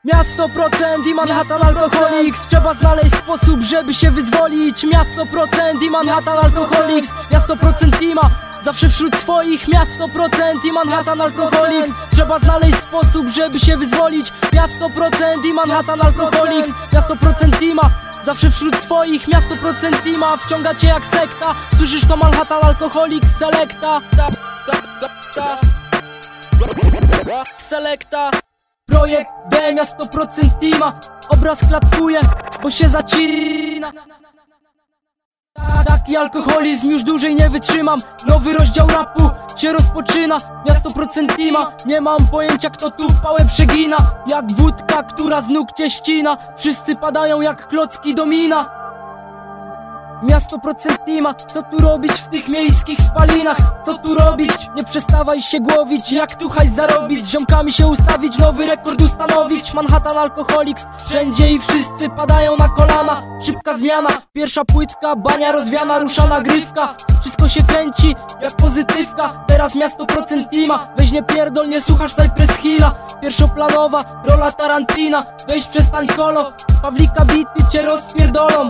Miasto procent i Manhattan Alcoholics. Trzeba znaleźć sposób, żeby się wyzwolić. Miasto procent i Manhattan Alcoholics. Miasto procent i ma zawsze wśród swoich. Miasto procent i Manhattan Alcoholics. Trzeba znaleźć sposób, żeby się wyzwolić. Miasto procent i Manhattan Alcoholics. Miasto procent i ma zawsze wśród swoich. Miasto procent i ma wciąga cię jak sekta. Słyszysz to Manhattan Alcoholics Selecta. Selecta. Projekt D, miasto procent teama. Obraz klatkuje, bo się zacina. Taki alkoholizm już dłużej nie wytrzymam. Nowy rozdział rapu się rozpoczyna. Miasto procent teama. Nie mam pojęcia, kto tu pałę przegina. Jak wódka, która z nóg cię ścina. Wszyscy padają jak klocki domina. Miasto procent teama. Co tu robić w tych miejskich spalinach? Co tu robić? Nie przestawaj się głowić. Jak tu hajs zarobić? Ziomkami się ustawić, nowy rekord ustanowić. Manhattan Alcoholics. Wszędzie i wszyscy padają na kolana. Szybka zmiana, pierwsza płytka, bania rozwiana, rusza nagrywka. Wszystko się kręci jak pozytywka. Teraz miasto procent teama. Weź nie pierdol, nie słuchasz Cypress Hilla. Pierwszoplanowa rola Tarantina. Weź przestań kolo, Pawlika bity cię rozpierdolą.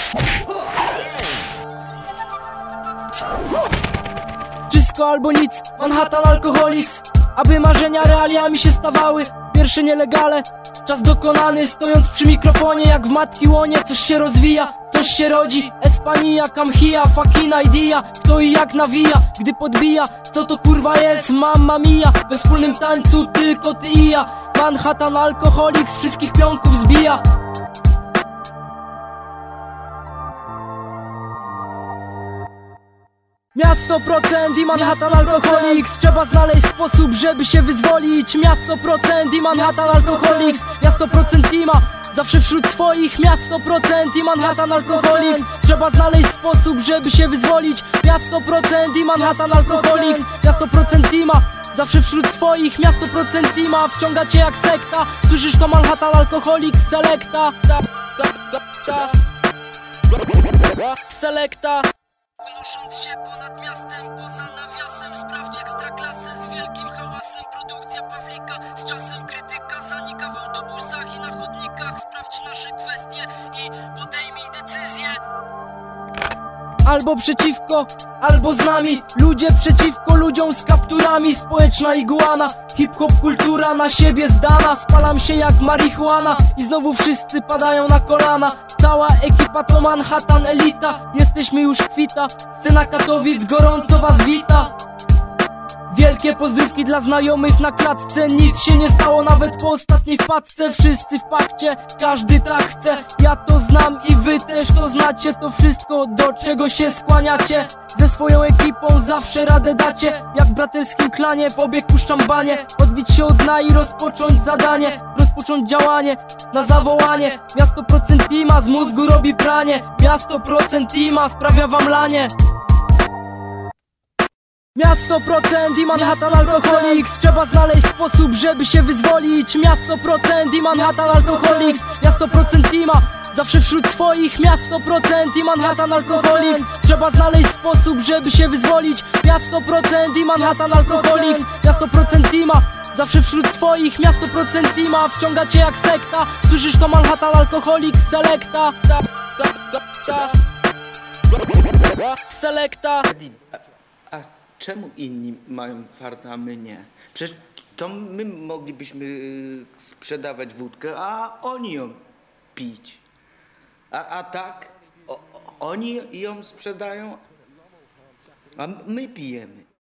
Wszystko albo nic, Manhattan Alcoholics. Aby marzenia realiami się stawały. Pierwsze nielegale, czas dokonany. Stojąc przy mikrofonie jak w matki łonie. Coś się rozwija, coś się rodzi. Espania, Camhia, fucking idea. Kto i jak nawija, gdy podbija. Co to kurwa jest, mamma mia. We wspólnym tańcu tylko ty i ja. Manhattan Alcoholics wszystkich pionków zbija. Miasto procent i Manhattan Alcoholics. Trzeba znaleźć sposób, żeby się wyzwolić. Miasto procent i Manhattan Alcoholics. Miasto procent i ma zawsze wśród swoich. Miasto procent i Manhattan Alcoholics. Trzeba znaleźć sposób, żeby się wyzwolić. Miasto procent i Manhattan Alcoholics. Miasto procent i ma zawsze wśród swoich. Miasto procent i ma wciąga cię jak sekta. Słyszysz to Manhattan Alcoholics Selecta. Selecta. Unosząc się ponad miastem, poza nawiasem. Sprawdź ekstraklasę z wielkim hałasem. Produkcja Pawlika, z czasem krytyka zanika w autobusach i na chodnikach. Sprawdź nasze kwestie i podejmij decyzję. Albo przeciwko, albo z nami. Ludzie przeciwko ludziom z kapturami. Społeczna iguana, hip-hop kultura na siebie zdana. Spalam się jak marihuana i znowu wszyscy padają na kolana. Cała ekipa to Manhattan elita. Jesteśmy już kwita, scena Katowic gorąco was wita. Wielkie pozdrówki dla znajomych na klatce. Nic się nie stało nawet po ostatniej wpadce. Wszyscy w pakcie, każdy tak chce. Ja to znam i wy też to znacie. To wszystko, do czego się skłaniacie. Ze swoją ekipą zawsze radę dacie. Jak w braterskim klanie w obieg puszczam banie. Odbić się od dna i rozpocząć zadanie. Rozpocząć działanie na zawołanie. Miasto procent teama z mózgu robi pranie. Miasto procent teama sprawia wam lanie. Miasto procent i Manhattan Alcoholics. Trzeba znaleźć sposób, żeby się wyzwolić. Miasto procent i Manhattan Alcoholics. Miasto procent i ma zawsze wśród swoich. Miasto procent i Manhattan Alcoholics. Trzeba znaleźć sposób, żeby się wyzwolić. Miasto procent i Manhattan Alcoholics. Miasto procent i ma zawsze wśród swoich. Miasto procent i ma wciąga cię jak sekta. Słyszysz to Manhattan Alcoholics Selecta. Selecta. Czemu inni mają farta, a my nie? Przecież to my moglibyśmy sprzedawać wódkę, a oni ją pić. A tak, oni ją sprzedają, a my pijemy.